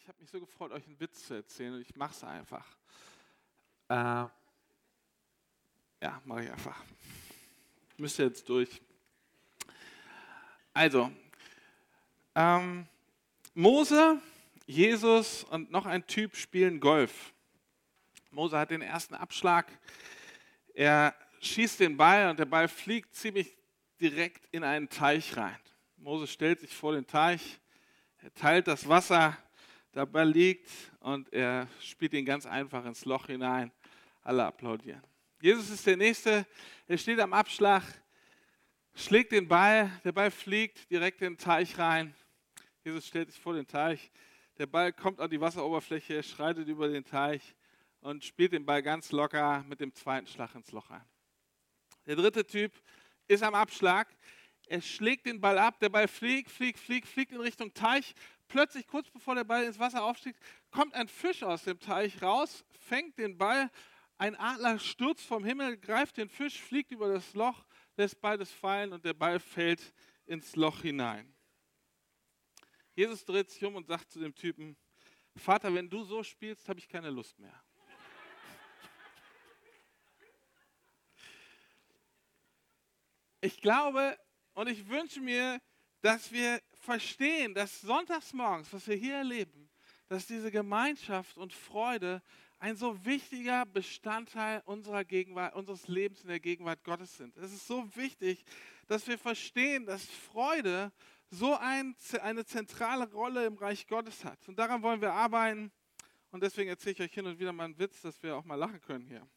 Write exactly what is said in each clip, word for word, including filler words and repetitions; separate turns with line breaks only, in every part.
Ich habe mich so gefreut, euch einen Witz zu erzählen und ich mache es einfach. Äh, ja, mache ich einfach. Müsst ihr jetzt durch. Also, ähm, Mose, Jesus und noch ein Typ spielen Golf. Mose hat den ersten Abschlag. Er schießt den Ball und der Ball fliegt ziemlich direkt in einen Teich rein. Mose stellt sich vor den Teich, er teilt das Wasser, der Ball liegt und er spielt ihn ganz einfach ins Loch hinein. Alle applaudieren. Jesus ist der Nächste, er steht am Abschlag, schlägt den Ball, der Ball fliegt direkt in den Teich rein. Jesus stellt sich vor den Teich, der Ball kommt an die Wasseroberfläche, schreitet über den Teich und spielt den Ball ganz locker mit dem zweiten Schlag ins Loch ein. Der dritte Typ ist am Abschlag, er schlägt den Ball ab, der Ball fliegt, fliegt, fliegt, fliegt in Richtung Teich. Plötzlich, kurz bevor der Ball ins Wasser aufstieg, kommt ein Fisch aus dem Teich raus, fängt den Ball, ein Adler stürzt vom Himmel, greift den Fisch, fliegt über das Loch, lässt beides fallen und der Ball fällt ins Loch hinein. Jesus dreht sich um und sagt zu dem Typen, Vater, wenn du so spielst, habe ich keine Lust mehr. Ich glaube und ich wünsche mir, dass wir verstehen, dass sonntags morgens, was wir hier erleben, dass diese Gemeinschaft und Freude ein so wichtiger Bestandteil unserer Gegenwart, unseres Lebens in der Gegenwart Gottes sind. Es ist so wichtig, dass wir verstehen, dass Freude so ein, eine zentrale Rolle im Reich Gottes hat. Und daran wollen wir arbeiten. Und deswegen erzähle ich euch hin und wieder mal einen Witz, dass wir auch mal lachen können hier.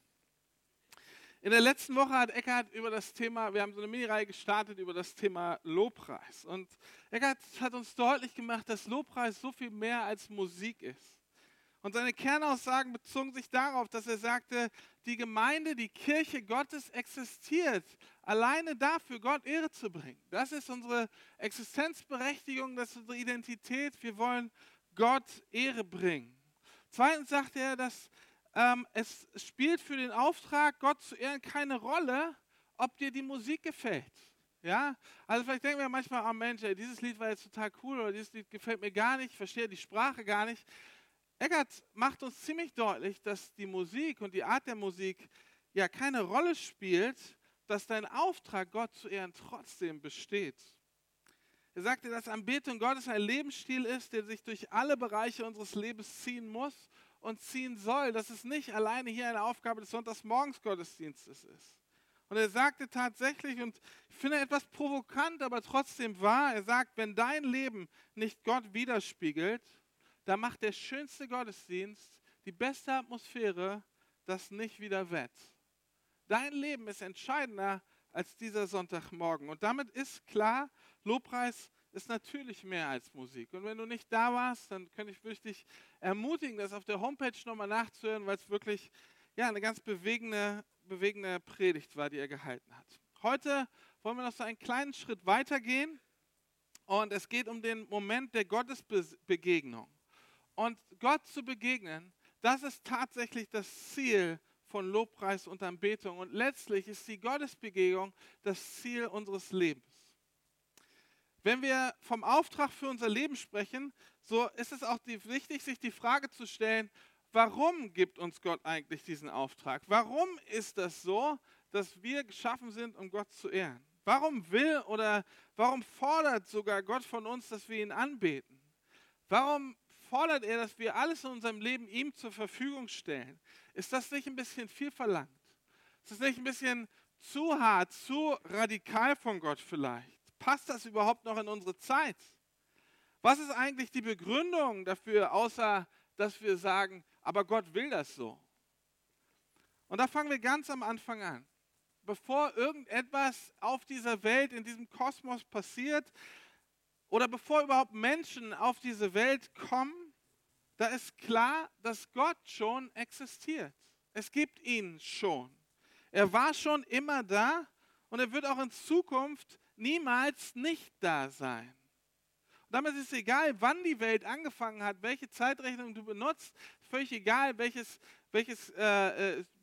In der letzten Woche hat Eckhart über das Thema, wir haben so eine Mini-Reihe gestartet über das Thema Lobpreis. Und Eckhart hat uns deutlich gemacht, dass Lobpreis so viel mehr als Musik ist. Und seine Kernaussagen bezogen sich darauf, dass er sagte, die Gemeinde, die Kirche Gottes existiert, alleine dafür, Gott Ehre zu bringen. Das ist unsere Existenzberechtigung, das ist unsere Identität. Wir wollen Gott Ehre bringen. Zweitens sagt er, dass ähm, es spielt für den Auftrag, Gott zu ehren, keine Rolle, ob dir die Musik gefällt. Ja? Also vielleicht denken wir manchmal, oh Mensch, ey, dieses Lied war jetzt total cool oder dieses Lied gefällt mir gar nicht, ich verstehe die Sprache gar nicht. Eckhart macht uns ziemlich deutlich, dass die Musik und die Art der Musik ja keine Rolle spielt, dass dein Auftrag, Gott zu ehren, trotzdem besteht. Er sagte, dass Anbetung Gottes ein Lebensstil ist, der sich durch alle Bereiche unseres Lebens ziehen muss und ziehen soll, dass es nicht alleine hier eine Aufgabe des Sonntagsmorgens-Gottesdienstes ist. Und er sagte tatsächlich, und ich finde etwas provokant, aber trotzdem wahr, er sagt, wenn dein Leben nicht Gott widerspiegelt, da macht der schönste Gottesdienst, die beste Atmosphäre, das nicht wieder wett. Dein Leben ist entscheidender als dieser Sonntagmorgen. Und damit ist klar, Lobpreis ist natürlich mehr als Musik. Und wenn du nicht da warst, dann könnte ich wirklich ermutigen, das auf der Homepage nochmal nachzuhören, weil es wirklich ja, eine ganz bewegende, bewegende Predigt war, die er gehalten hat. Heute wollen wir noch so einen kleinen Schritt weitergehen. Und es geht um den Moment der Gottesbegegnung. Und Gott zu begegnen, das ist tatsächlich das Ziel von Lobpreis und Anbetung. Und letztlich ist die Gottesbegegnung das Ziel unseres Lebens. Wenn wir vom Auftrag für unser Leben sprechen, so ist es auch die, wichtig, sich die Frage zu stellen, warum gibt uns Gott eigentlich diesen Auftrag? Warum ist das so, dass wir geschaffen sind, um Gott zu ehren? Warum will oder warum fordert sogar Gott von uns, dass wir ihn anbeten? Warum fordert er, dass wir alles in unserem Leben ihm zur Verfügung stellen? Ist das nicht ein bisschen viel verlangt? Ist das nicht ein bisschen zu hart, zu radikal von Gott vielleicht? Passt das überhaupt noch in unsere Zeit? Was ist eigentlich die Begründung dafür, außer dass wir sagen, aber Gott will das so? Und da fangen wir ganz am Anfang an. Bevor irgendetwas auf dieser Welt, in diesem Kosmos passiert, oder bevor überhaupt Menschen auf diese Welt kommen, da ist klar, dass Gott schon existiert. Es gibt ihn schon. Er war schon immer da und er wird auch in Zukunft niemals nicht da sein. Und damit ist es egal, wann die Welt angefangen hat, welche Zeitrechnung du benutzt, völlig egal, welches, welches, äh,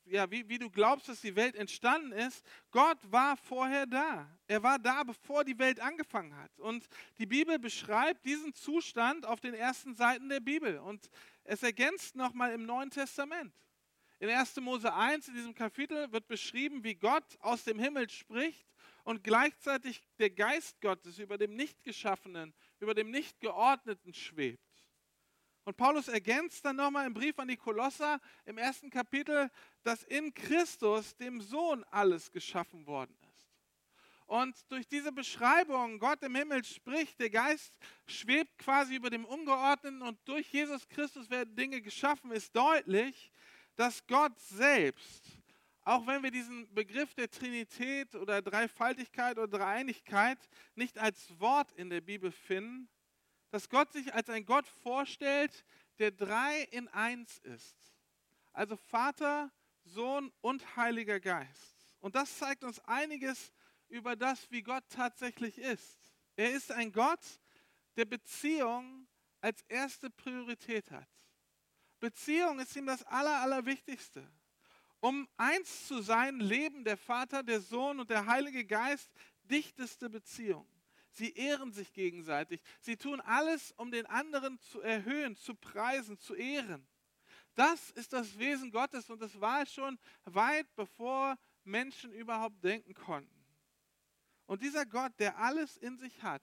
ja, wie, wie du glaubst, dass die Welt entstanden ist. Gott war vorher da. Er war da, bevor die Welt angefangen hat. Und die Bibel beschreibt diesen Zustand auf den ersten Seiten der Bibel. Und es ergänzt nochmal im Neuen Testament. In erster Mose eins, in diesem Kapitel, wird beschrieben, wie Gott aus dem Himmel spricht und gleichzeitig der Geist Gottes über dem Nichtgeschaffenen, über dem Nichtgeordneten schwebt. Und Paulus ergänzt dann nochmal im Brief an die Kolosser im ersten Kapitel, dass in Christus, dem Sohn, alles geschaffen worden ist. Und durch diese Beschreibung, Gott im Himmel spricht, der Geist schwebt quasi über dem Ungeordneten und durch Jesus Christus werden Dinge geschaffen, ist deutlich, dass Gott selbst, auch wenn wir diesen Begriff der Trinität oder Dreifaltigkeit oder Dreieinigkeit nicht als Wort in der Bibel finden, dass Gott sich als ein Gott vorstellt, der drei in eins ist. Also Vater, Sohn und Heiliger Geist. Und das zeigt uns einiges über das, wie Gott tatsächlich ist. Er ist ein Gott, der Beziehung als erste Priorität hat. Beziehung ist ihm das Aller, Allerwichtigste. Um eins zu sein, leben der Vater, der Sohn und der Heilige Geist dichteste Beziehung. Sie ehren sich gegenseitig. Sie tun alles, um den anderen zu erhöhen, zu preisen, zu ehren. Das ist das Wesen Gottes und das war es schon weit bevor Menschen überhaupt denken konnten. Und dieser Gott, der alles in sich hat,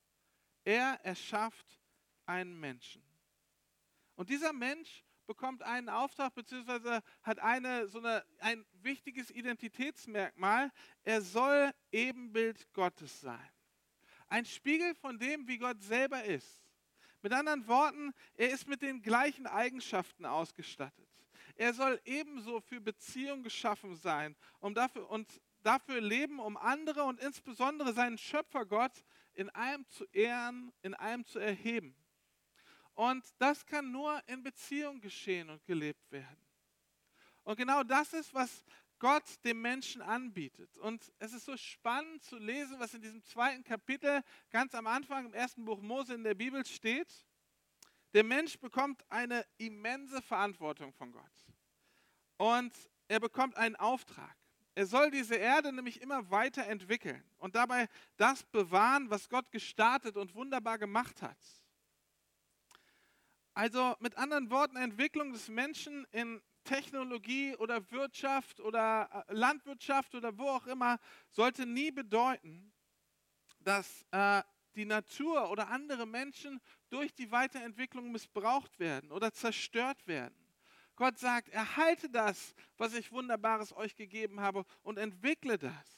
er erschafft einen Menschen. Und dieser Mensch bekommt einen Auftrag bzw. hat eine, so eine, ein wichtiges Identitätsmerkmal. Er soll Ebenbild Gottes sein. Ein Spiegel von dem, wie Gott selber ist. Mit anderen Worten, er ist mit den gleichen Eigenschaften ausgestattet. Er soll ebenso für Beziehung geschaffen sein um dafür, und dafür leben, um andere und insbesondere seinen Schöpfergott in allem zu ehren, in allem zu erheben. Und das kann nur in Beziehung geschehen und gelebt werden. Und genau das ist, was Gott dem Menschen anbietet. Und es ist so spannend zu lesen, was in diesem zweiten Kapitel ganz am Anfang im ersten Buch Mose in der Bibel steht. Der Mensch bekommt eine immense Verantwortung von Gott. Und er bekommt einen Auftrag. Er soll diese Erde nämlich immer weiterentwickeln und dabei das bewahren, was Gott gestartet und wunderbar gemacht hat. Also mit anderen Worten, Entwicklung des Menschen in Technologie oder Wirtschaft oder Landwirtschaft oder wo auch immer sollte nie bedeuten, dass äh, die Natur oder andere Menschen durch die Weiterentwicklung missbraucht werden oder zerstört werden. Gott sagt, erhalte das, was ich Wunderbares euch gegeben habe und entwickle das.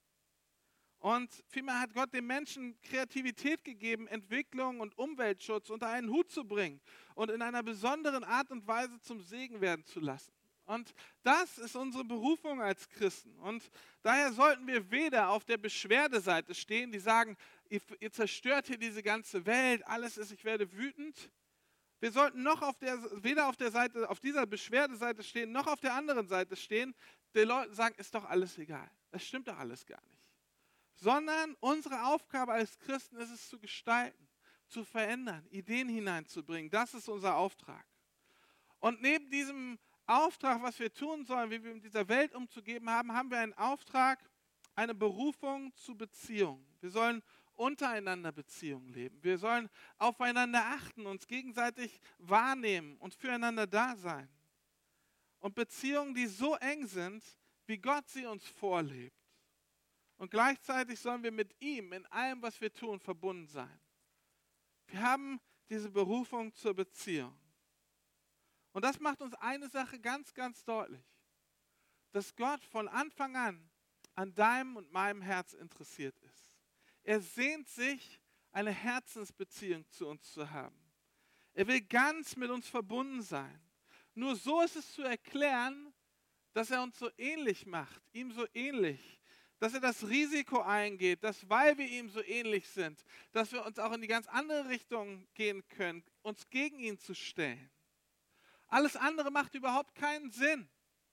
Und vielmehr hat Gott dem Menschen Kreativität gegeben, Entwicklung und Umweltschutz unter einen Hut zu bringen und in einer besonderen Art und Weise zum Segen werden zu lassen. Und das ist unsere Berufung als Christen. Und daher sollten wir weder auf der Beschwerdeseite stehen, die sagen, ihr, ihr zerstört hier diese ganze Welt, alles ist, ich werde wütend. Wir sollten noch auf der, weder auf der Seite, auf dieser Beschwerdeseite stehen, noch auf der anderen Seite stehen, die Leute sagen, ist doch alles egal. Das stimmt doch alles gar nicht. Sondern unsere Aufgabe als Christen ist es zu gestalten, zu verändern, Ideen hineinzubringen. Das ist unser Auftrag. Und neben diesem Auftrag, was wir tun sollen, wie wir mit dieser Welt umzugehen haben, haben wir einen Auftrag, eine Berufung zu Beziehung. Wir sollen untereinander Beziehungen leben. Wir sollen aufeinander achten, uns gegenseitig wahrnehmen und füreinander da sein. Und Beziehungen, die so eng sind, wie Gott sie uns vorlebt. Und gleichzeitig sollen wir mit ihm in allem, was wir tun, verbunden sein. Wir haben diese Berufung zur Beziehung. Und das macht uns eine Sache ganz, ganz deutlich. Dass Gott von Anfang an an deinem und meinem Herz interessiert ist. Er sehnt sich, eine Herzensbeziehung zu uns zu haben. Er will ganz mit uns verbunden sein. Nur so ist es zu erklären, dass er uns so ähnlich macht, ihm so ähnlich, dass er das Risiko eingeht, dass weil wir ihm so ähnlich sind, dass wir uns auch in die ganz andere Richtung gehen können, uns gegen ihn zu stellen. Alles andere macht überhaupt keinen Sinn.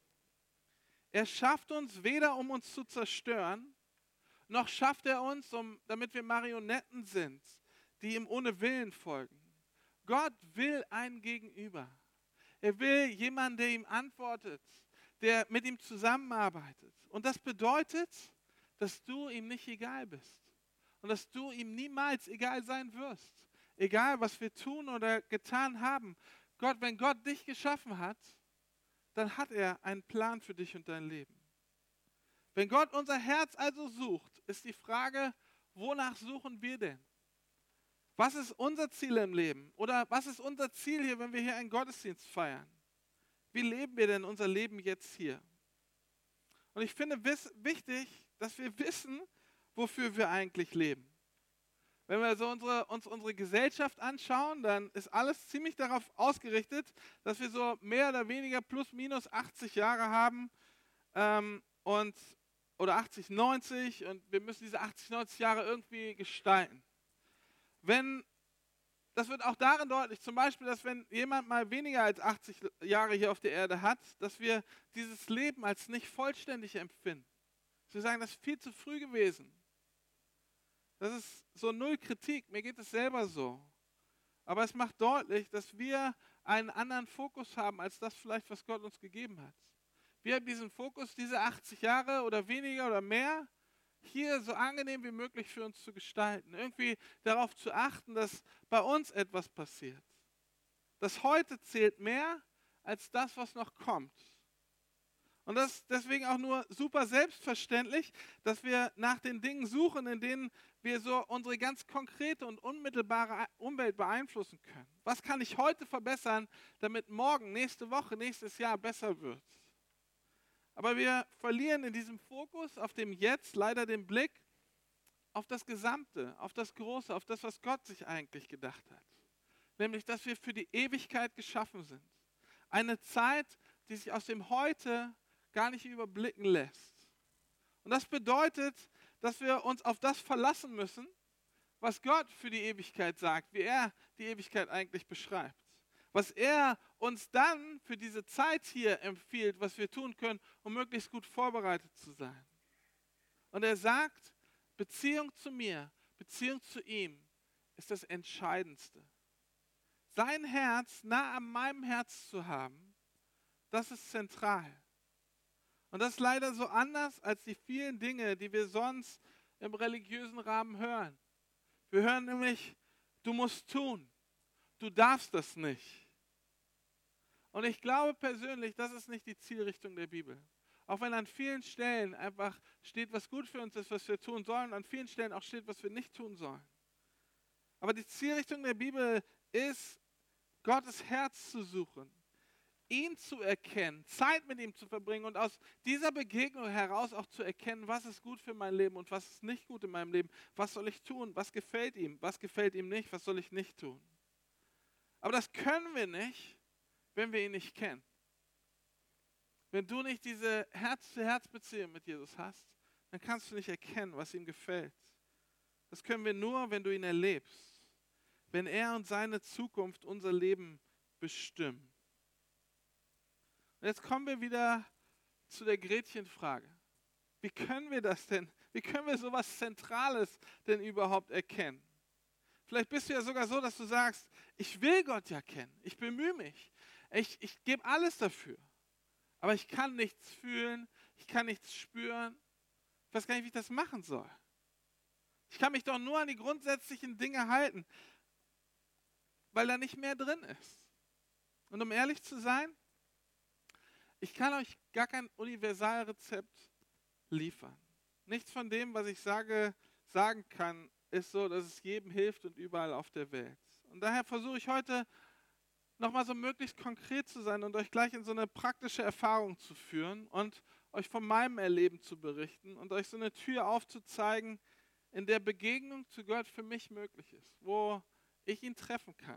Er schafft uns weder, um uns zu zerstören, noch schafft er uns, um, damit wir Marionetten sind, die ihm ohne Willen folgen. Gott will ein Gegenüber. Er will jemanden, der ihm antwortet, der mit ihm zusammenarbeitet. Und das bedeutet, dass du ihm nicht egal bist und dass du ihm niemals egal sein wirst. Egal, was wir tun oder getan haben. Gott, wenn Gott dich geschaffen hat, dann hat er einen Plan für dich und dein Leben. Wenn Gott unser Herz also sucht, ist die Frage, wonach suchen wir denn? Was ist unser Ziel im Leben? Oder was ist unser Ziel hier, wenn wir hier einen Gottesdienst feiern? Wie leben wir denn unser Leben jetzt hier? Und ich finde es wichtig, dass wir wissen, wofür wir eigentlich leben. Wenn wir so unsere, uns unsere Gesellschaft anschauen, dann ist alles ziemlich darauf ausgerichtet, dass wir so mehr oder weniger plus minus achtzig Jahre haben ähm, und, oder achtzig, neunzig und wir müssen diese achtzig, neunzig Jahre irgendwie gestalten. Wenn, das wird auch darin deutlich, zum Beispiel, dass wenn jemand mal weniger als achtzig Jahre hier auf der Erde hat, dass wir dieses Leben als nicht vollständig empfinden. Dass wir sagen, das ist viel zu früh gewesen. Das ist so null Kritik, mir geht es selber so. Aber es macht deutlich, dass wir einen anderen Fokus haben, als das vielleicht, was Gott uns gegeben hat. Wir haben diesen Fokus, diese achtzig Jahre oder weniger oder mehr, hier so angenehm wie möglich für uns zu gestalten. Irgendwie darauf zu achten, dass bei uns etwas passiert. Das Heute zählt mehr als das, was noch kommt. Und das ist deswegen auch nur super selbstverständlich, dass wir nach den Dingen suchen, in denen wir so unsere ganz konkrete und unmittelbare Umwelt beeinflussen können. Was kann ich heute verbessern, damit morgen, nächste Woche, nächstes Jahr besser wird? Aber wir verlieren in diesem Fokus auf dem Jetzt leider den Blick auf das Gesamte, auf das Große, auf das, was Gott sich eigentlich gedacht hat. Nämlich, dass wir für die Ewigkeit geschaffen sind. Eine Zeit, die sich aus dem Heute gar nicht überblicken lässt. Und das bedeutet, dass wir uns auf das verlassen müssen, was Gott für die Ewigkeit sagt, wie er die Ewigkeit eigentlich beschreibt. Was er uns dann für diese Zeit hier empfiehlt, was wir tun können, um möglichst gut vorbereitet zu sein. Und er sagt, Beziehung zu mir, Beziehung zu ihm ist das Entscheidendste. Sein Herz nah an meinem Herz zu haben, das ist zentral. Und das ist leider so anders als die vielen Dinge, die wir sonst im religiösen Rahmen hören. Wir hören nämlich, du musst tun, du darfst das nicht. Und ich glaube persönlich, das ist nicht die Zielrichtung der Bibel. Auch wenn an vielen Stellen einfach steht, was gut für uns ist, was wir tun sollen, an vielen Stellen auch steht, was wir nicht tun sollen. Aber die Zielrichtung der Bibel ist, Gottes Herz zu suchen, ihn zu erkennen, Zeit mit ihm zu verbringen und aus dieser Begegnung heraus auch zu erkennen, was ist gut für mein Leben und was ist nicht gut in meinem Leben. Was soll ich tun? Was gefällt ihm? Was gefällt ihm nicht? Was soll ich nicht tun? Aber das können wir nicht, wenn wir ihn nicht kennen. Wenn du nicht diese Herz-zu-Herz-Beziehung mit Jesus hast, dann kannst du nicht erkennen, was ihm gefällt. Das können wir nur, wenn du ihn erlebst. Wenn er und seine Zukunft unser Leben bestimmen. Und jetzt kommen wir wieder zu der Gretchenfrage. Wie können wir das denn, wie können wir sowas Zentrales denn überhaupt erkennen? Vielleicht bist du ja sogar so, dass du sagst, ich will Gott ja kennen, ich bemühe mich, ich, ich gebe alles dafür. Aber ich kann nichts fühlen, ich kann nichts spüren, ich weiß gar nicht, wie ich das machen soll. Ich kann mich doch nur an die grundsätzlichen Dinge halten, weil da nicht mehr drin ist. Und um ehrlich zu sein, ich kann euch gar kein Universalrezept liefern. Nichts von dem, was ich sage, sagen kann, ist so, dass es jedem hilft und überall auf der Welt. Und daher versuche ich heute nochmal so möglichst konkret zu sein und euch gleich in so eine praktische Erfahrung zu führen und euch von meinem Erleben zu berichten und euch so eine Tür aufzuzeigen, in der Begegnung zu Gott für mich möglich ist, wo ich ihn treffen kann.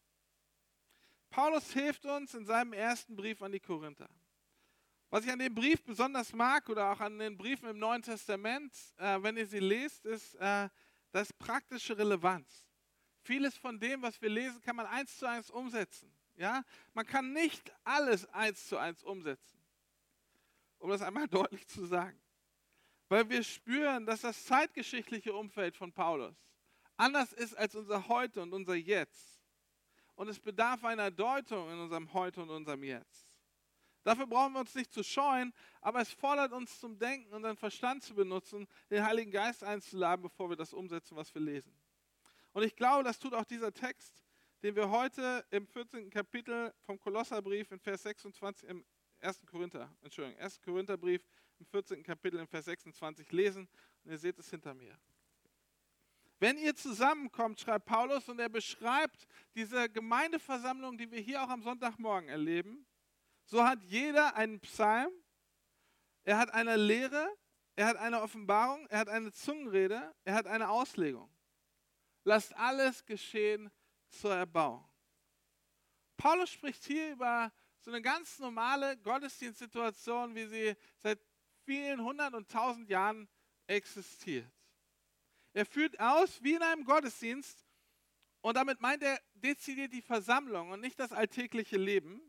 Paulus hilft uns in seinem ersten Brief an die Korinther. Was ich an dem Brief besonders mag oder auch an den Briefen im Neuen Testament, äh, wenn ihr sie lest, ist äh, das praktische Relevanz. Vieles von dem, was wir lesen, kann man eins zu eins umsetzen. Ja? Man kann nicht alles eins zu eins umsetzen, um das einmal deutlich zu sagen. Weil wir spüren, dass das zeitgeschichtliche Umfeld von Paulus anders ist als unser Heute und unser Jetzt. Und es bedarf einer Deutung in unserem Heute und unserem Jetzt. Dafür brauchen wir uns nicht zu scheuen, aber es fordert uns zum Denken und den Verstand zu benutzen, den Heiligen Geist einzuladen, bevor wir das umsetzen, was wir lesen. Und ich glaube, das tut auch dieser Text, den wir heute im vierzehnten Kapitel vom Kolosserbrief in Vers sechsundzwanzig, im ersten Korinther, Entschuldigung, ersten Korintherbrief im vierzehnten Kapitel in Vers sechsundzwanzig lesen. Und ihr seht es hinter mir. Wenn ihr zusammenkommt, schreibt Paulus, und er beschreibt diese Gemeindeversammlung, die wir hier auch am Sonntagmorgen erleben, so hat jeder einen Psalm, er hat eine Lehre, er hat eine Offenbarung, er hat eine Zungenrede, er hat eine Auslegung. Lasst alles geschehen zur Erbauung. Paulus spricht hier über so eine ganz normale Gottesdienstsituation, wie sie seit vielen hundert und tausend Jahren existiert. Er führt aus wie in einem Gottesdienst und damit meint er dezidiert die Versammlung und nicht das alltägliche Leben,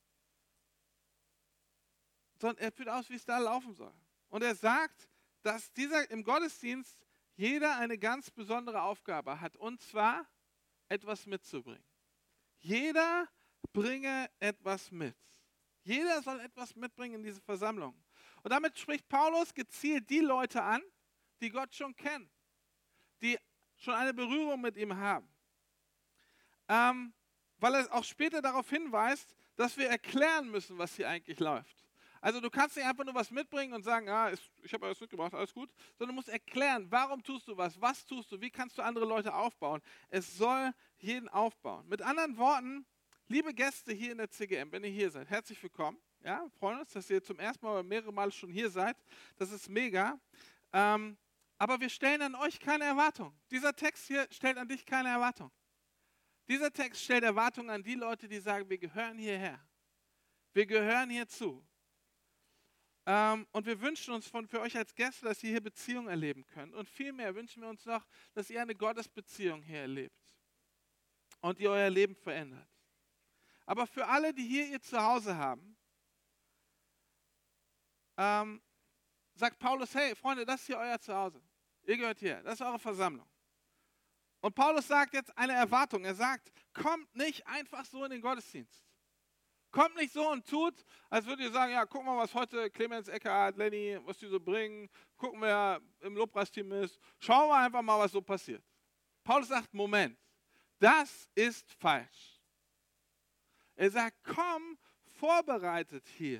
sondern er führt aus, wie es da laufen soll. Und er sagt, dass dieser im Gottesdienst jeder eine ganz besondere Aufgabe hat, und zwar etwas mitzubringen. Jeder bringe etwas mit. Jeder soll etwas mitbringen in diese Versammlung. Und damit spricht Paulus gezielt die Leute an, die Gott schon kennen, die schon eine Berührung mit ihm haben. Ähm, weil er auch später darauf hinweist, dass wir erklären müssen, was hier eigentlich läuft. Also du kannst nicht einfach nur was mitbringen und sagen, ah, ich habe alles mitgebracht, alles gut, sondern du musst erklären, warum tust du was, was tust du, wie kannst du andere Leute aufbauen. Es soll jeden aufbauen. Mit anderen Worten, liebe Gäste hier in der C G M, wenn ihr hier seid, herzlich willkommen. Ja, wir freuen uns, dass ihr zum ersten Mal oder mehrere Male schon hier seid. Das ist mega. Ähm, aber wir stellen an euch keine Erwartung. Dieser Text hier stellt an dich keine Erwartung. Dieser Text stellt Erwartungen an die Leute, die sagen, wir gehören hierher. Wir gehören hierzu. Ähm, und wir wünschen uns von, für euch als Gäste, dass ihr hier Beziehungen erleben könnt. Und vielmehr wünschen wir uns noch, dass ihr eine Gottesbeziehung hier erlebt. Und die euer Leben verändert. Aber für alle, die hier ihr Zuhause haben, ähm, sagt Paulus, hey Freunde, das ist hier euer Zuhause. Ihr gehört hier, das ist eure Versammlung. Und Paulus sagt jetzt eine Erwartung. Er sagt, kommt nicht einfach so in den Gottesdienst. Kommt nicht so und tut, als würdet ihr sagen, ja, guck mal, was heute Clemens, Eckhard, Lenny, was die so bringen. Gucken, wer im Lobpreisteam ist. Schauen wir einfach mal, was so passiert. Paulus sagt, Moment, das ist falsch. Er sagt, komm vorbereitet hier.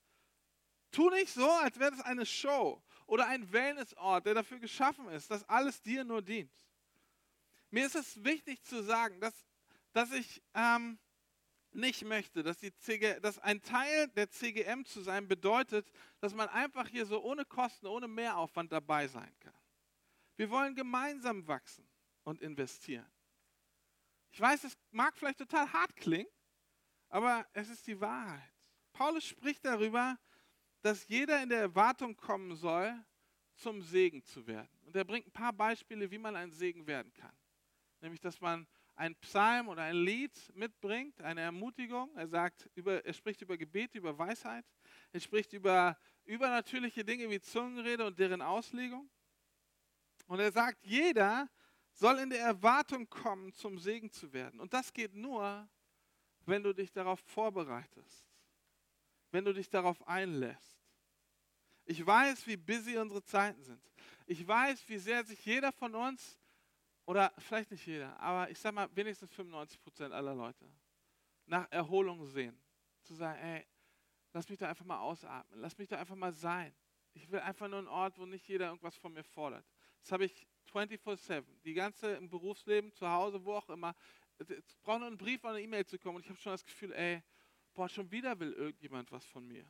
Tu nicht so, als wäre das eine Show oder ein Wellnessort, der dafür geschaffen ist, dass alles dir nur dient. Mir ist es wichtig zu sagen, dass, dass ich ähm, nicht möchte, dass, die C G, dass ein Teil der C G M zu sein bedeutet, dass man einfach hier so ohne Kosten, ohne Mehraufwand dabei sein kann. Wir wollen gemeinsam wachsen und investieren. Ich weiß, es mag vielleicht total hart klingen, aber es ist die Wahrheit. Paulus spricht darüber, dass jeder in der Erwartung kommen soll, zum Segen zu werden. Und er bringt ein paar Beispiele, wie man ein Segen werden kann. Nämlich, dass man einen Psalm oder ein Lied mitbringt, eine Ermutigung. Er sagt, über, er spricht über Gebet, über Weisheit. Er spricht über übernatürliche Dinge wie Zungenrede und deren Auslegung. Und er sagt, jeder soll in der Erwartung kommen, zum Segen zu werden. Und das geht nur, wenn du dich darauf vorbereitest. Wenn du dich darauf einlässt. Ich weiß, wie busy unsere Zeiten sind. Ich weiß, wie sehr sich jeder von uns, oder vielleicht nicht jeder, aber ich sage mal wenigstens fünfundneunzig Prozent aller Leute, nach Erholung sehen. Zu sagen, ey, lass mich da einfach mal ausatmen, lass mich da einfach mal sein. Ich will einfach nur einen Ort, wo nicht jeder irgendwas von mir fordert. Das habe ich vierundzwanzig sieben, die ganze im Berufsleben, zu Hause, wo auch immer. Es braucht nur einen Brief oder eine E-Mail zu kommen und ich habe schon das Gefühl, ey, boah, schon wieder will irgendjemand was von mir.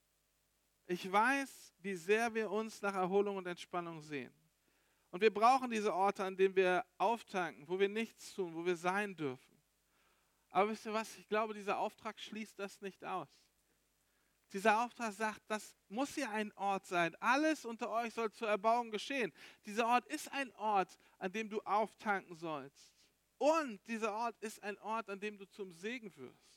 Ich weiß, wie sehr wir uns nach Erholung und Entspannung sehen. Und wir brauchen diese Orte, an denen wir auftanken, wo wir nichts tun, wo wir sein dürfen. Aber wisst ihr was? Ich glaube, dieser Auftrag schließt das nicht aus. Dieser Auftrag sagt, das muss hier ein Ort sein. Alles unter euch soll zur Erbauung geschehen. Dieser Ort ist ein Ort, an dem du auftanken sollst. Und dieser Ort ist ein Ort, an dem du zum Segen wirst.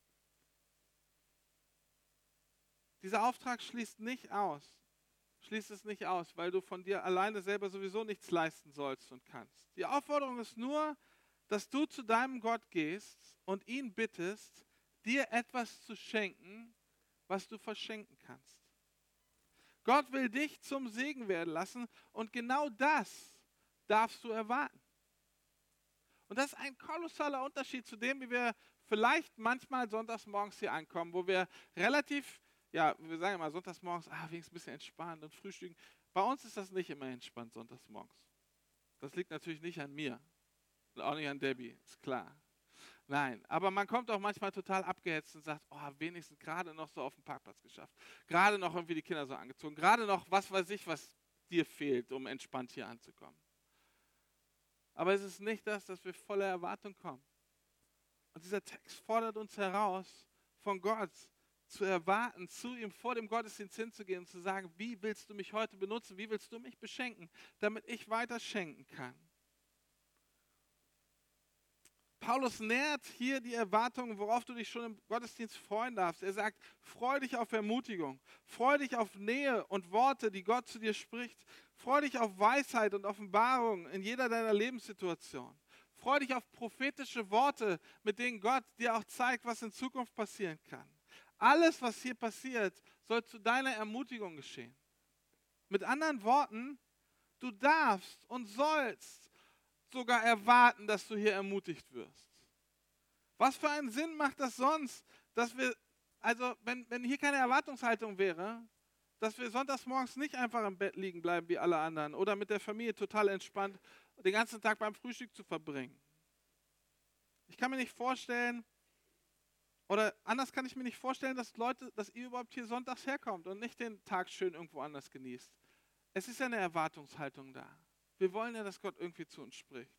Dieser Auftrag schließt nicht aus. Schließt es nicht aus, weil du von dir alleine selber sowieso nichts leisten sollst und kannst. Die Aufforderung ist nur, dass du zu deinem Gott gehst und ihn bittest, dir etwas zu schenken, was du verschenken kannst. Gott will dich zum Segen werden lassen und genau das darfst du erwarten. Und das ist ein kolossaler Unterschied zu dem, wie wir vielleicht manchmal sonntags morgens hier ankommen, wo wir relativ, ja, wir sagen immer sonntags morgens, ah, wenigstens ein bisschen entspannt und frühstücken. Bei uns ist das nicht immer entspannt sonntags morgens. Das liegt natürlich nicht an mir und auch nicht an Debbie, ist klar. Nein, aber man kommt auch manchmal total abgehetzt und sagt, oh, wenigstens gerade noch so auf den Parkplatz geschafft. Gerade noch irgendwie die Kinder so angezogen. Gerade noch, was weiß ich, was dir fehlt, um entspannt hier anzukommen. Aber es ist nicht das, dass wir voller Erwartung kommen. Und dieser Text fordert uns heraus, von Gott zu erwarten, zu ihm vor dem Gottesdienst hinzugehen und zu sagen, wie willst du mich heute benutzen, wie willst du mich beschenken, damit ich weiter schenken kann. Paulus nährt hier die Erwartungen, worauf du dich schon im Gottesdienst freuen darfst. Er sagt, freu dich auf Ermutigung, freu dich auf Nähe und Worte, die Gott zu dir spricht. Freu dich auf Weisheit und Offenbarung in jeder deiner Lebenssituation. Freu dich auf prophetische Worte, mit denen Gott dir auch zeigt, was in Zukunft passieren kann. Alles, was hier passiert, soll zu deiner Ermutigung geschehen. Mit anderen Worten, du darfst und sollst sogar erwarten, dass du hier ermutigt wirst. Was für einen Sinn macht das sonst, dass wir, also wenn, wenn hier keine Erwartungshaltung wäre, dass wir sonntags morgens nicht einfach im Bett liegen bleiben wie alle anderen oder mit der Familie total entspannt den ganzen Tag beim Frühstück zu verbringen. Ich kann mir nicht vorstellen, oder anders kann ich mir nicht vorstellen, dass Leute, dass ihr überhaupt hier sonntags herkommt und nicht den Tag schön irgendwo anders genießt. Es ist ja eine Erwartungshaltung da. Wir wollen ja, dass Gott irgendwie zu uns spricht.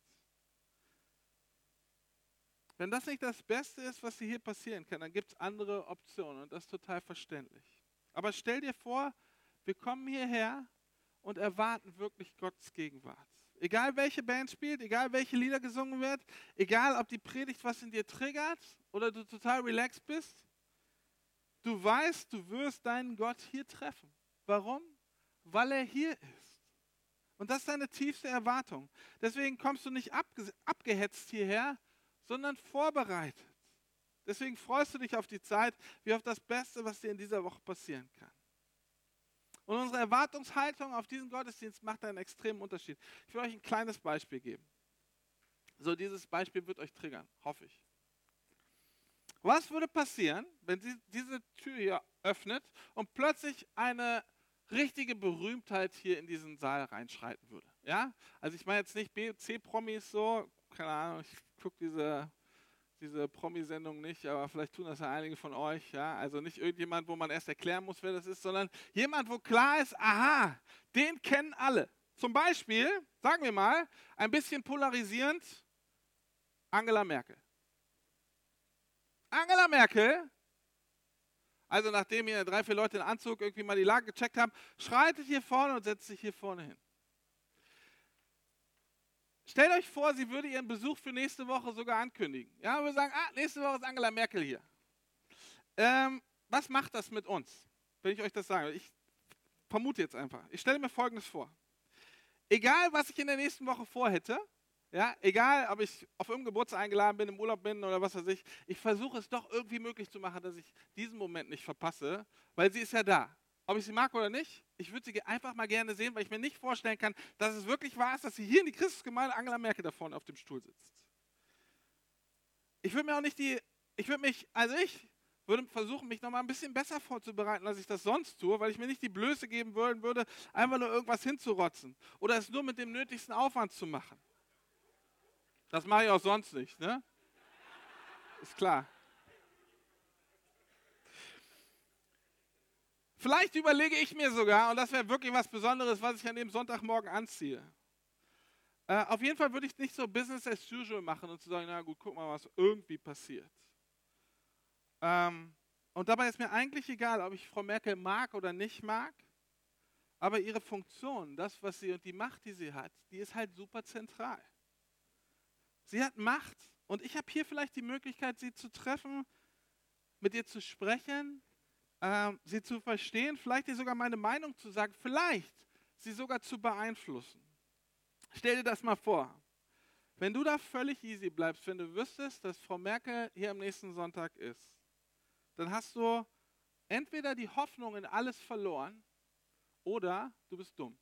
Wenn das nicht das Beste ist, was hier passieren kann, dann gibt es andere Optionen und das ist total verständlich. Aber stell dir vor, wir kommen hierher und erwarten wirklich Gottes Gegenwart. Egal welche Band spielt, egal welche Lieder gesungen wird, egal ob die Predigt was in dir triggert oder du total relaxed bist, du weißt, du wirst deinen Gott hier treffen. Warum? Weil er hier ist. Und das ist deine tiefste Erwartung. Deswegen kommst du nicht abge- abgehetzt hierher, sondern vorbereitet. Deswegen freust du dich auf die Zeit, wie auf das Beste, was dir in dieser Woche passieren kann. Und unsere Erwartungshaltung auf diesen Gottesdienst macht einen extremen Unterschied. Ich will euch ein kleines Beispiel geben. So, dieses Beispiel wird euch triggern, hoffe ich. Was würde passieren, wenn sie diese Tür hier öffnet und plötzlich eine richtige Berühmtheit hier in diesen Saal reinschreiten würde? Ja? Also ich meine jetzt nicht B C-Promis so, keine Ahnung, ich gucke diese, diese Promi-Sendung nicht, aber vielleicht tun das ja einige von euch. Ja? Also nicht irgendjemand, wo man erst erklären muss, wer das ist, sondern jemand, wo klar ist, aha, den kennen alle. Zum Beispiel, sagen wir mal, ein bisschen polarisierend, Angela Merkel. Angela Merkel, also nachdem hier drei, vier Leute in Anzug irgendwie mal die Lage gecheckt haben, schreitet hier vorne und setzt sich hier vorne hin. Stellt euch vor, sie würde ihren Besuch für nächste Woche sogar ankündigen. Ja, wir würde sagen, ah, nächste Woche ist Angela Merkel hier. Ähm, was macht das mit uns, wenn ich euch das sage? Ich vermute jetzt einfach. Ich stelle mir Folgendes vor. Egal, was ich in der nächsten Woche vorhätte, ja, egal, ob ich auf irgendeinem Geburtstag eingeladen bin, im Urlaub bin oder was weiß ich, ich versuche es doch irgendwie möglich zu machen, dass ich diesen Moment nicht verpasse, weil sie ist ja da. Ob ich sie mag oder nicht, ich würde sie einfach mal gerne sehen, weil ich mir nicht vorstellen kann, dass es wirklich wahr ist, dass sie hier in die Christusgemeinde Angela Merkel da vorne auf dem Stuhl sitzt. Ich würde mir auch nicht die, ich würde mich, also ich würde versuchen, mich nochmal ein bisschen besser vorzubereiten, als ich das sonst tue, weil ich mir nicht die Blöße geben wollen würde, einfach nur irgendwas hinzurotzen oder es nur mit dem nötigsten Aufwand zu machen. Das mache ich auch sonst nicht, ne? Ist klar. Vielleicht überlege ich mir sogar, und das wäre wirklich was Besonderes, was ich an dem Sonntagmorgen anziehe. Äh, auf jeden Fall würde ich nicht so Business as usual machen und zu sagen, na gut, guck mal, was irgendwie passiert. Ähm, und dabei ist mir eigentlich egal, ob ich Frau Merkel mag oder nicht mag, aber ihre Funktion, das, was sie und die Macht, die sie hat, die ist halt super zentral. Sie hat Macht und ich habe hier vielleicht die Möglichkeit, sie zu treffen, mit ihr zu sprechen, ähm, sie zu verstehen, vielleicht ihr sogar meine Meinung zu sagen, vielleicht sie sogar zu beeinflussen. Stell dir das mal vor. Wenn du da völlig easy bleibst, wenn du wüsstest, dass Frau Merkel hier am nächsten Sonntag ist, dann hast du entweder die Hoffnung in alles verloren oder du bist dumm.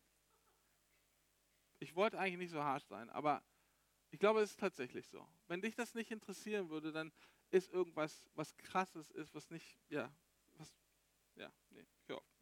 Ich wollte eigentlich nicht so harsch sein, aber ich glaube, es ist tatsächlich so. Wenn dich das nicht interessieren würde, dann ist irgendwas, was Krasses ist, was nicht, ja, was, ja, nee, hör auf.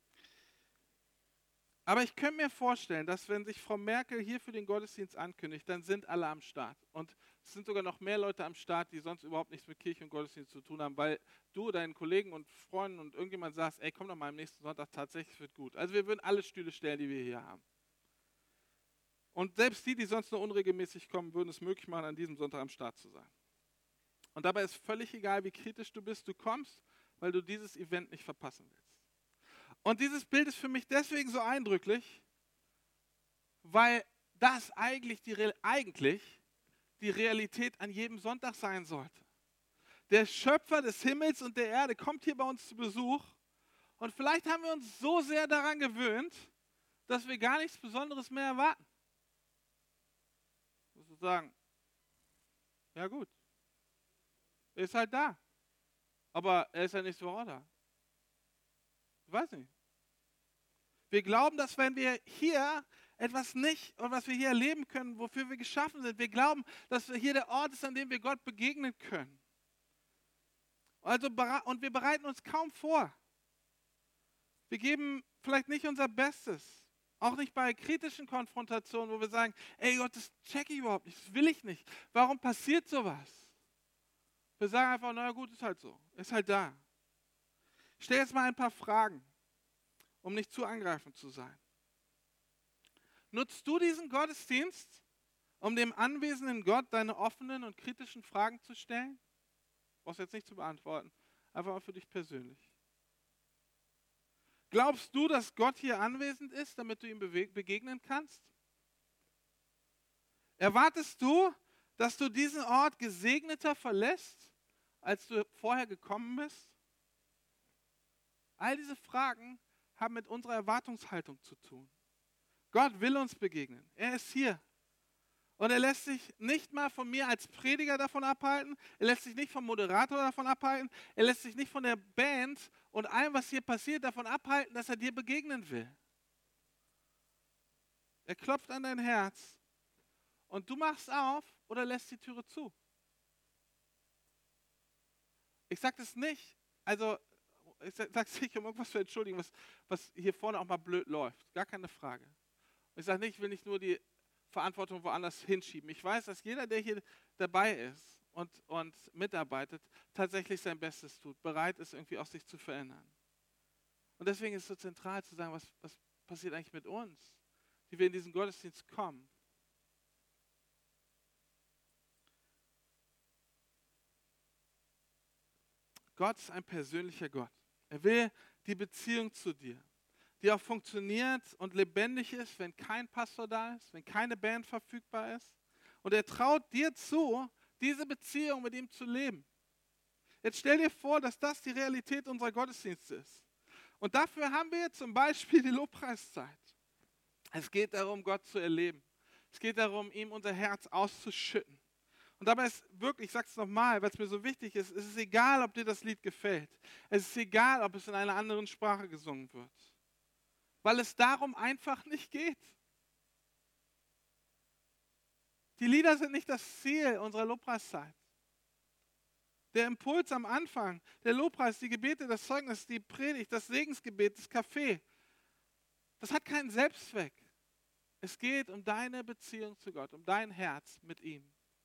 Aber ich könnte mir vorstellen, dass wenn sich Frau Merkel hier für den Gottesdienst ankündigt, dann sind alle am Start. Und es sind sogar noch mehr Leute am Start, die sonst überhaupt nichts mit Kirche und Gottesdienst zu tun haben, weil du, deinen Kollegen und Freunden und irgendjemand sagst, ey, komm doch mal am nächsten Sonntag, tatsächlich wird gut. Also wir würden alle Stühle stellen, die wir hier haben. Und selbst die, die sonst nur unregelmäßig kommen, würden es möglich machen, an diesem Sonntag am Start zu sein. Und dabei ist völlig egal, wie kritisch du bist, du kommst, weil du dieses Event nicht verpassen willst. Und dieses Bild ist für mich deswegen so eindrücklich, weil das eigentlich die, Re- eigentlich die Realität an jedem Sonntag sein sollte. Der Schöpfer des Himmels und der Erde kommt hier bei uns zu Besuch und vielleicht haben wir uns so sehr daran gewöhnt, dass wir gar nichts Besonderes mehr erwarten. Sozusagen, ja gut, er ist halt da, aber er ist ja nächste Woche da. Ich weiß nicht. Wir glauben, dass wenn wir hier etwas nicht, oder was wir hier erleben können, wofür wir geschaffen sind, wir glauben, dass hier der Ort ist, an dem wir Gott begegnen können. Also, und wir bereiten uns kaum vor. Wir geben vielleicht nicht unser Bestes. Auch nicht bei kritischen Konfrontationen, wo wir sagen, ey Gott, das checke ich überhaupt nicht, das will ich nicht. Warum passiert sowas? Wir sagen einfach, naja gut, ist halt so, ist halt da. Ich stelle jetzt mal ein paar Fragen, um nicht zu angreifend zu sein. Nutzt du diesen Gottesdienst, um dem anwesenden Gott deine offenen und kritischen Fragen zu stellen? Brauchst du jetzt nicht zu beantworten, einfach mal für dich persönlich. Glaubst du, dass Gott hier anwesend ist, damit du ihm begegnen kannst? Erwartest du, dass du diesen Ort gesegneter verlässt, als du vorher gekommen bist? All diese Fragen haben mit unserer Erwartungshaltung zu tun. Gott will uns begegnen. Er ist hier. Und er lässt sich nicht mal von mir als Prediger davon abhalten. Er lässt sich nicht vom Moderator davon abhalten. Er lässt sich nicht von der Band und allem, was hier passiert, davon abhalten, dass er dir begegnen will. Er klopft an dein Herz und du machst auf oder lässt die Türe zu. Ich sage das nicht, also ich sage es nicht, um irgendwas zu entschuldigen, was, was hier vorne auch mal blöd läuft. Gar keine Frage. Ich sage nicht, ich will nicht nur die Verantwortung woanders hinschieben. Ich weiß, dass jeder, der hier dabei ist und, und mitarbeitet, tatsächlich sein Bestes tut, bereit ist, irgendwie auch sich zu verändern. Und deswegen ist es so zentral zu sagen, was, was passiert eigentlich mit uns, die wir in diesen Gottesdienst kommen. Gott ist ein persönlicher Gott. Er will die Beziehung zu dir, die auch funktioniert und lebendig ist, wenn kein Pastor da ist, wenn keine Band verfügbar ist. Und er traut dir zu, diese Beziehung mit ihm zu leben. Jetzt stell dir vor, dass das die Realität unserer Gottesdienste ist. Und dafür haben wir zum Beispiel die Lobpreiszeit. Es geht darum, Gott zu erleben. Es geht darum, ihm unser Herz auszuschütten. Und dabei ist wirklich, ich sage es nochmal, weil es mir so wichtig ist, es ist egal, ob dir das Lied gefällt. Es ist egal, ob es in einer anderen Sprache gesungen wird. Weil es darum einfach nicht geht. Die Lieder sind nicht das Ziel unserer Lobpreiszeit. Der Impuls am Anfang, der Lobpreis, die Gebete, das Zeugnis, die Predigt, das Segensgebet, das Café, das hat keinen Selbstzweck. Es geht um deine Beziehung zu Gott, um dein Herz mit ihm.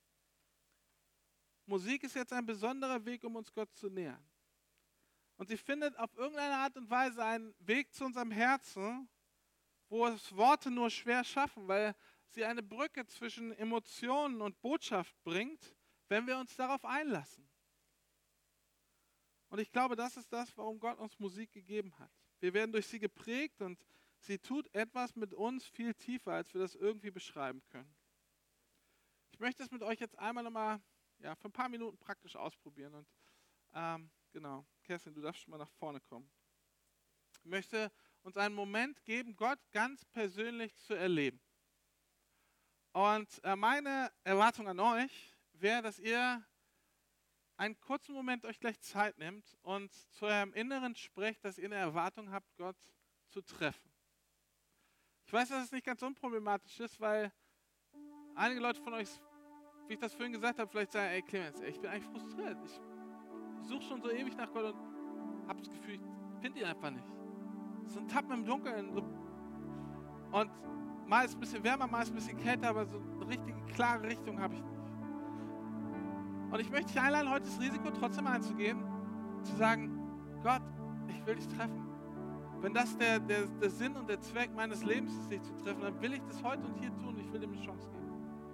Musik ist jetzt ein besonderer Weg, um uns Gott zu nähern. Und sie findet auf irgendeine Art und Weise einen Weg zu unserem Herzen, wo es Worte nur schwer schaffen, weil sie eine Brücke zwischen Emotionen und Botschaft bringt, wenn wir uns darauf einlassen. Und ich glaube, das ist das, warum Gott uns Musik gegeben hat. Wir werden durch sie geprägt und sie tut etwas mit uns viel tiefer, als wir das irgendwie beschreiben können. Ich möchte es mit euch jetzt einmal nochmal ja, für ein paar Minuten praktisch ausprobieren. Und ähm, genau, Kerstin, du darfst schon mal nach vorne kommen. Ich möchte uns einen Moment geben, Gott ganz persönlich zu erleben. Und äh, meine Erwartung an euch wäre, dass ihr einen kurzen Moment euch gleich Zeit nehmt und zu eurem Inneren sprecht, dass ihr eine Erwartung habt, Gott zu treffen. Ich weiß, dass es nicht ganz unproblematisch ist, weil einige Leute von euch, wie ich das vorhin gesagt habe, vielleicht sagen, ey Clemens, ey, ich bin eigentlich frustriert. Ich suche schon so ewig nach Gott und habe das Gefühl, ich finde ihn einfach nicht. So ein Tappen im Dunkeln. So. Und mal ist es ein bisschen wärmer, mal ist es ein bisschen kälter, aber so eine richtige, klare Richtung habe ich nicht. Und ich möchte dich einladen, heute das Risiko trotzdem einzugehen, zu sagen, Gott, ich will dich treffen. Wenn das der, der, der Sinn und der Zweck meines Lebens ist, dich zu treffen, dann will ich das heute und hier tun. Ich will dir eine Chance geben.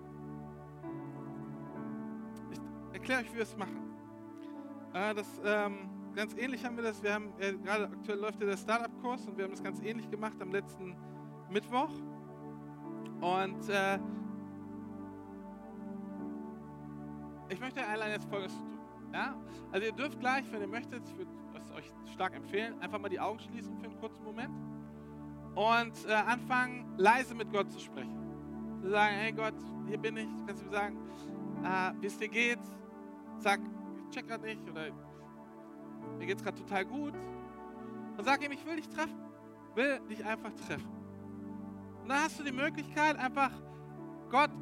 Ich erkläre euch, wie wir es machen. Äh, das, ähm, ganz ähnlich haben wir das. Wir haben äh, gerade aktuell läuft ja der Startup-Kurs und wir haben das ganz ähnlich gemacht am letzten Mittwoch. Und äh, ich möchte euch einladen, jetzt Folgendes zu tun. Ja? Also ihr dürft gleich, wenn ihr möchtet, ich würde es euch stark empfehlen, einfach mal die Augen schließen für einen kurzen Moment und äh, anfangen, leise mit Gott zu sprechen. Zu sagen, hey Gott, hier bin ich. Du kannst ihm sagen, äh, wie es dir geht. Sag, ich check gerade nicht oder mir geht es gerade total gut. Und sag ihm, ich will dich treffen. Will dich einfach treffen. Und dann hast du die Möglichkeit, einfach Gott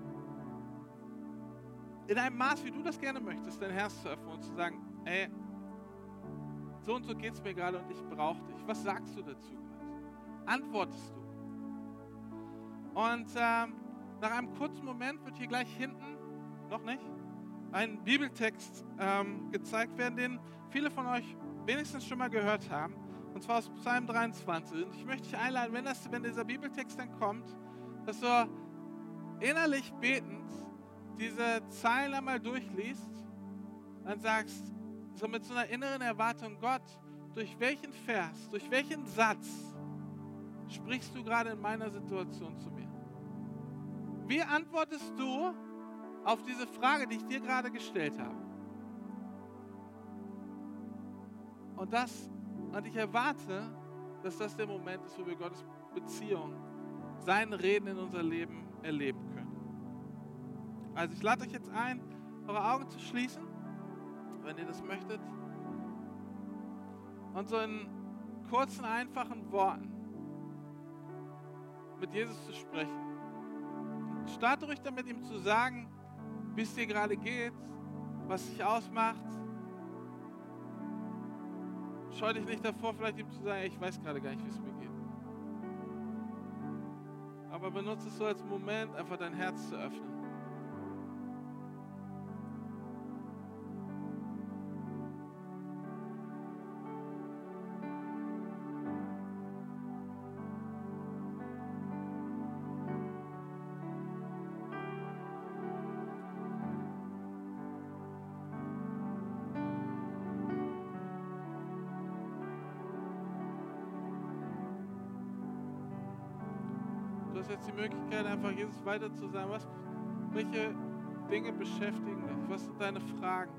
in einem Maß, wie du das gerne möchtest, dein Herz zu öffnen und zu sagen, ey, so und so geht es mir gerade und ich brauche dich. Was sagst du dazu? Antwortest du? Und ähm, nach einem kurzen Moment wird hier gleich hinten, noch nicht, ein Bibeltext ähm, gezeigt werden, den viele von euch wenigstens schon mal gehört haben. Und zwar aus Psalm dreiundzwanzig. Und ich möchte dich einladen, wenn, das, wenn dieser Bibeltext dann kommt, dass du innerlich betend diese Zeilen einmal durchliest, dann sagst, so mit so einer inneren Erwartung, Gott, durch welchen Vers, durch welchen Satz sprichst du gerade in meiner Situation zu mir? Wie antwortest du auf diese Frage, die ich dir gerade gestellt habe? Und, das, und ich erwarte, dass das der Moment ist, wo wir Gottes Beziehung, sein Reden in unser Leben erleben können. Also ich lade euch jetzt ein, eure Augen zu schließen, wenn ihr das möchtet. Und so in kurzen, einfachen Worten mit Jesus zu sprechen. Und starte ruhig damit, ihm zu sagen, wie es dir gerade geht, was dich ausmacht. Scheu dich nicht davor, vielleicht ihm zu sagen, ich weiß gerade gar nicht, wie es mir geht. Aber benutze es so als Moment, einfach dein Herz zu öffnen. Du hast jetzt die Möglichkeit, einfach Jesus weiter zu sagen, was, welche Dinge beschäftigen dich, was sind deine Fragen?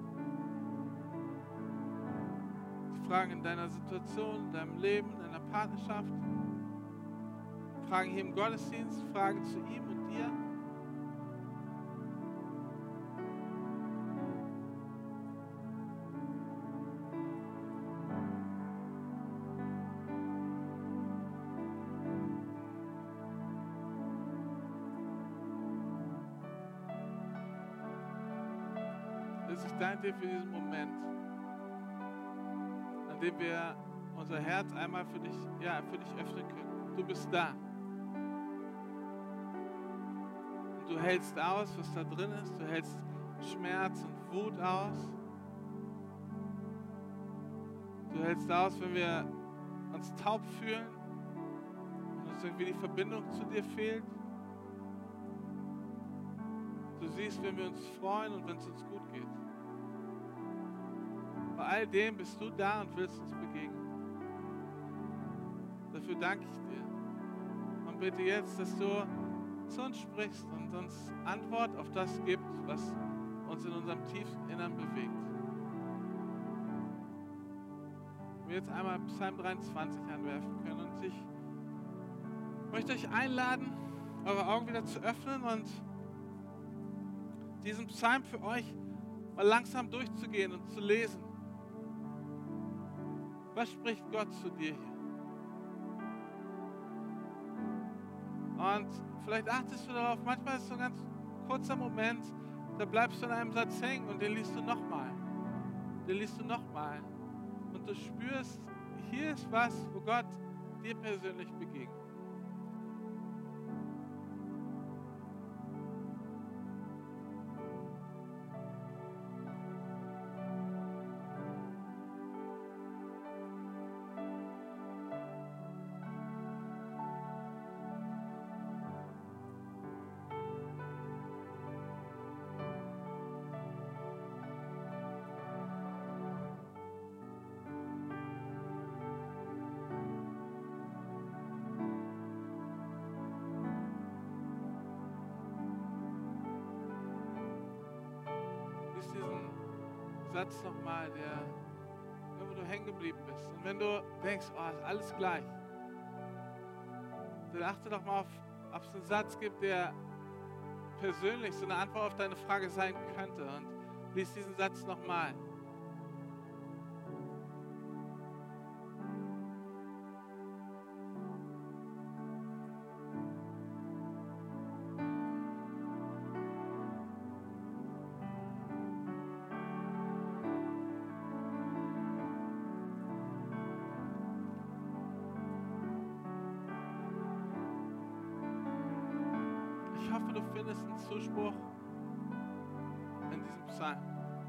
Die Fragen in deiner Situation, in deinem Leben, in deiner Partnerschaft, Fragen hier im Gottesdienst, Fragen zu ihm und dir. Ich danke dir für diesen Moment, an dem wir unser Herz einmal für dich, ja, für dich öffnen können. Du bist da. Und du hältst aus, was da drin ist. Du hältst Schmerz und Wut aus. Du hältst aus, wenn wir uns taub fühlen und uns irgendwie die Verbindung zu dir fehlt. Du siehst, wenn wir uns freuen und wenn es uns gut geht. Bei all dem bist du da und willst uns begegnen. Dafür danke ich dir. Und bitte jetzt, dass du zu uns sprichst und uns Antwort auf das gibst, was uns in unserem tiefsten Innern bewegt. Wir jetzt einmal Psalm dreiundzwanzig anwerfen können. Und ich möchte euch einladen, eure Augen wieder zu öffnen und diesen Psalm für euch mal langsam durchzugehen und zu lesen. Was spricht Gott zu dir hier? Und vielleicht achtest du darauf, manchmal ist es so ein ganz kurzer Moment, da bleibst du in einem Satz hängen und den liest du nochmal. Den liest du nochmal. Und du spürst, hier ist was, wo Gott dir persönlich begegnet. Lies diesen Satz nochmal, der irgendwo du hängen geblieben bist. Und wenn du denkst, oh, ist alles gleich, dann achte doch mal auf, ob es einen Satz gibt, der persönlich so eine Antwort auf deine Frage sein könnte. Und lies diesen Satz nochmal. Ich hoffe, du findest einen Zuspruch in diesem Psalm.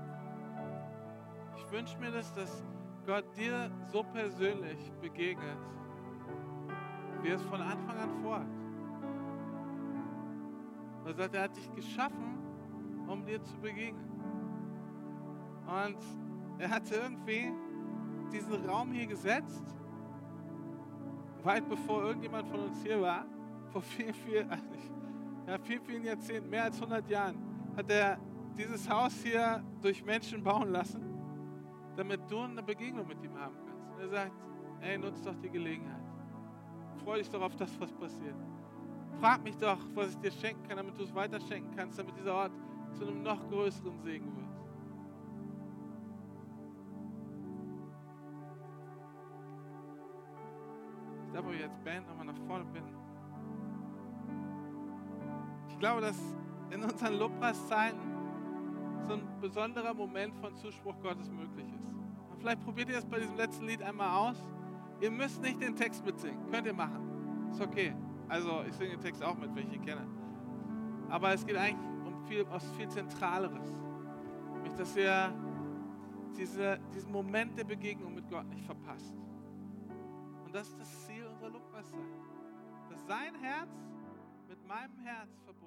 Ich wünsche mir das, dass Gott dir so persönlich begegnet, wie er es von Anfang an vorhat. Er sagt, er hat dich geschaffen, um dir zu begegnen. Und er hat irgendwie diesen Raum hier gesetzt, weit bevor irgendjemand von uns hier war, vor vielen, vielen, ja, vielen, vielen Jahrzehnten, mehr als hundert Jahren, hat er dieses Haus hier durch Menschen bauen lassen, damit du eine Begegnung mit ihm haben kannst. Und er sagt, ey, nutz doch die Gelegenheit. Freu dich doch auf das, was passiert. Frag mich doch, was ich dir schenken kann, damit du es weiter schenken kannst, damit dieser Ort zu einem noch größeren Segen wird. Ich darf euch als Band nochmal nach vorne bitten. Ich glaube, dass in unseren Lobpreiszeiten so ein besonderer Moment von Zuspruch Gottes möglich ist. Und vielleicht probiert ihr das bei diesem letzten Lied einmal aus. Ihr müsst nicht den Text mitsingen. Könnt ihr machen. Ist okay. Also ich singe den Text auch mit, wenn ich ihn kenne. Aber es geht eigentlich um viel, was viel Zentraleres. Nämlich, dass ihr diese, diesen Moment der Begegnung mit Gott nicht verpasst. Und das ist das Ziel unserer Lobpreiszeit. Dass sein Herz mit meinem Herz verbunden